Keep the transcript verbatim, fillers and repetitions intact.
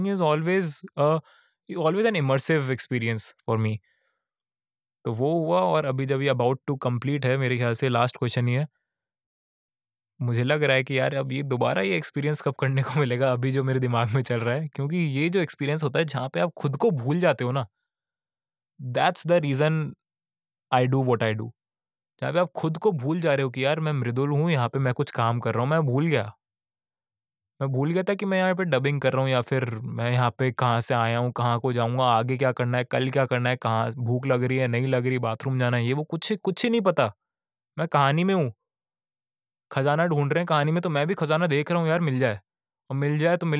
is always uh, always an immersive experience for me. तो वो हुआ और अभी जब ये अबाउट टू कंप्लीट है मेरे ख्याल से लास्ट क्वेश्चन ही है। मुझे लग रहा है कि यार अब ये दोबारा ये एक्सपीरियंस कब करने को मिलेगा अभी जो मेरे दिमाग में चल रहा है, क्योंकि ये जो एक्सपीरियंस होता है जहाँ पे आप खुद को भूल जाते हो ना, that's the reason I do what I do. जहाँ पे आप खुद को भूल जा रहे हो कि यार मैं मृदुल हूँ, यहाँ पे मैं कुछ काम कर रहा हूँ, मैं भूल गया। मैं भूल गया था कि मैं यहाँ पे डबिंग कर रहा हूँ या फिर मैं यहाँ पे कहाँ से आया हूँ, कहाँ को जाऊँगा, आगे क्या करना है, कल क्या करना है, कहाँ भूख लग रही है, नहीं लग रही, बाथरूम जाना है, ये वो कुछ कुछ ही नहीं पता। मैं कहानी में हूँ, खजाना ढूँढ रहे हैं कहानी में, तो मैं भी खजाना देख रहा हूँ यार मिल जाए और मिल जाए तो मिल